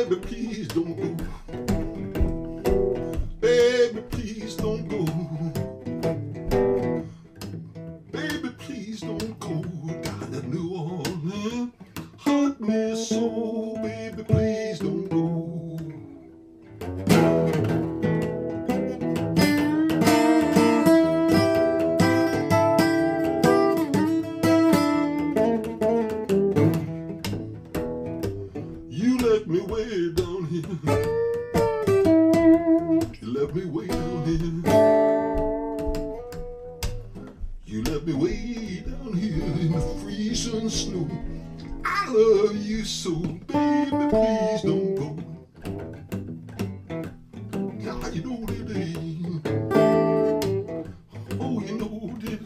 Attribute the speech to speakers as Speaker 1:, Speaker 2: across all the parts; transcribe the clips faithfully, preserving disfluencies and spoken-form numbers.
Speaker 1: Baby, please don't go. Baby, please don't go. Baby, please don't go. Down to New Orleans, hurt me so. Baby, please don't go. You left me way down here. You left me way down here. You left me way down here in the freezing snow. I love you so, baby, please don't go. Now you know that ain't. Oh, you know that.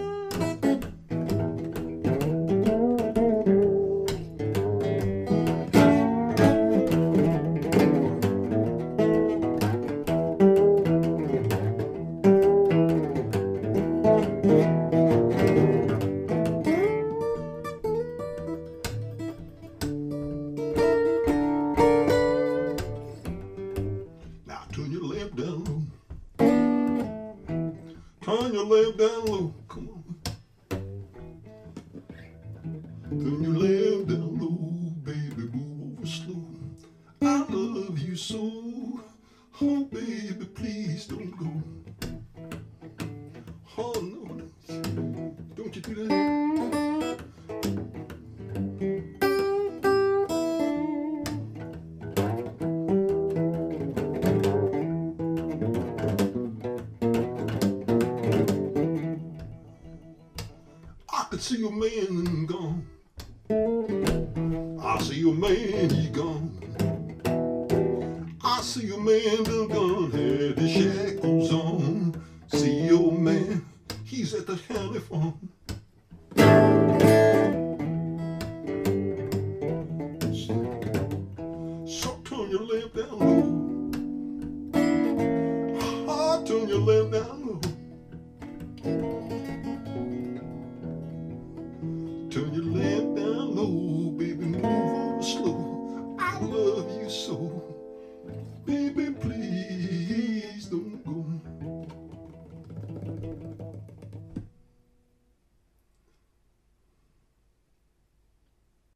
Speaker 1: Now turn your lamp down low. Turn your lamp down low. Come on. Turn your lamp down low, baby. Move over slow. I love you so. Oh, baby, please don't go. Oh, no. Don't you do that. I could see your man gone. I see your man, he gone. I see your man done gone, had his shackles on. See your man, he's at the county farm. So turn your lamp down low. Ah, turn your lamp down low. Turn your lamp